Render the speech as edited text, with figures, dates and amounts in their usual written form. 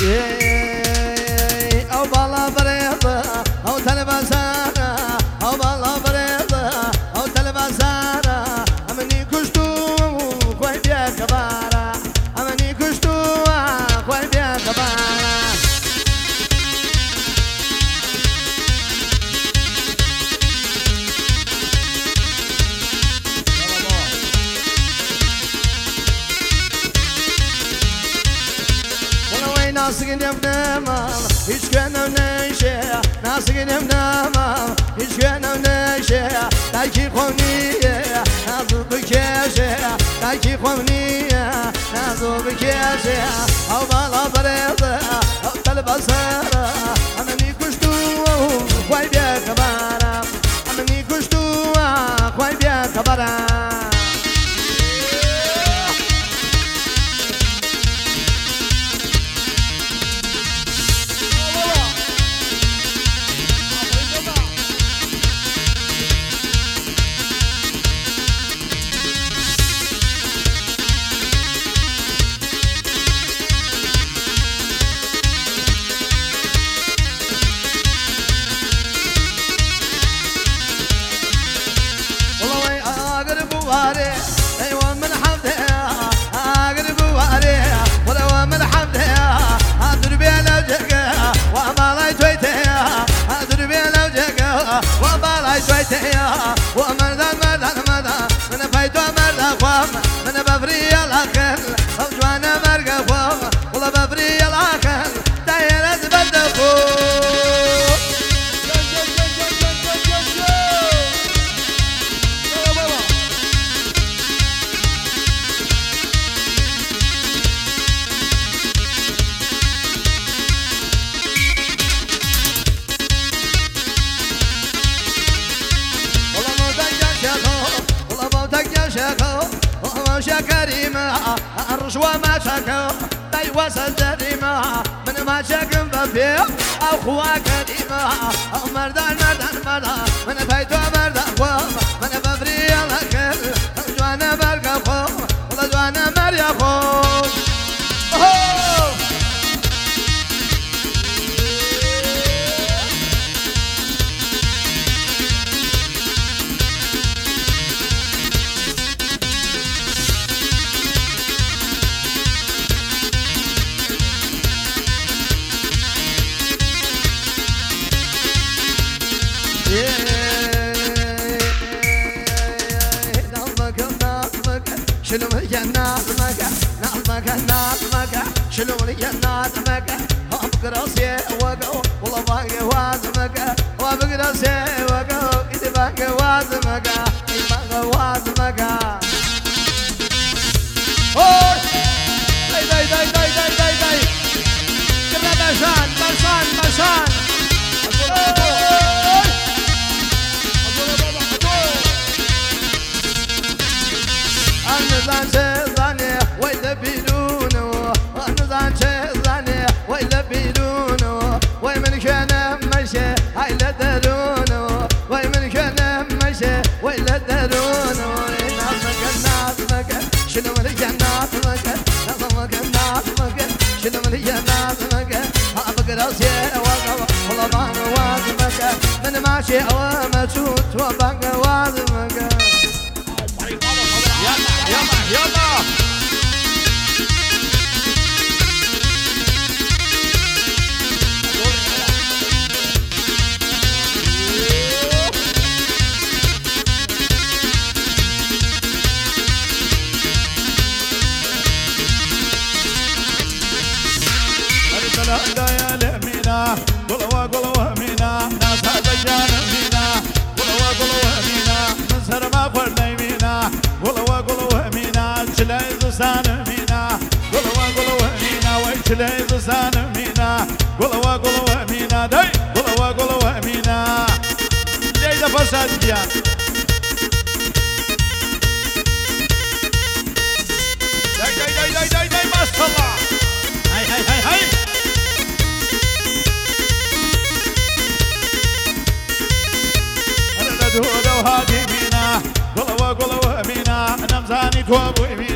او بالا بريضة او تلبسانة او بالا بريضة او تلبسانة امني كشتو خوي بيا كبارة امني كشتو خوي بيا كبارة Nasıl gidem demem, hiç gönlüm neşe. Nasıl gidem demem, hiç gönlüm neşe. Belki komniye, nasıl bir keşe. Belki komniye, nasıl bir keşe. Av bala barıdı, av talbasara. Ameni kuştu, koy bir kabara. Ameni kuştu, koy bir kabara. ايوه من حمدها اقرب واريها ولو من حمدها ادري بلا جقها وما لا تويتها ادري بلا جقها وما لا تويتها ومن ذا من فايتو مرد قوم من بفري الاخر وجوانا مرق قوم والله بفري الاخر دايره بدفو كريمة الرشوة ما شكو بيوس الجريمة من ما شكم بفيه أو خوا كريمة أو مردان من فايتو مردان قوم من بفري الأكل جوانا برقى قوم والله جوانا مريا قوم شنو الجنات مكة نظمك نظمك شنو الجنات مكة بقراسي وقو والله باقي وازمك وبقراسي وقو إذا باقي وازمك باقي وازمك هوي داي داي داي داي داي داي كنا برشان برشان برشان نزان شزاني ويلبيلونه نزان شزاني ويلبيلونه ومن كان مشي هايلا درونه ومن كان مشي ويلا درونه نظمك شنو من الجنات مكة نظمك نظمك شنو من الجنات مكة بقراسي والله باقي وازمك من ماشي ومشوت وباقي وازمك يلا يلا يا لمينا قلوة مينا ناس هذا جان مينا قلوة مينا من سر ما قلنا يمينا قلوة مينا تلاقي زسان مينا قلوة مينا وتلاقي زسان مينا قلوة مينا داي قلوة مينا ليدا فرصة ديان داي ما شاء الله هاي أنا ندور وهادي مينا قلوة مينا نمزاني توابو مينا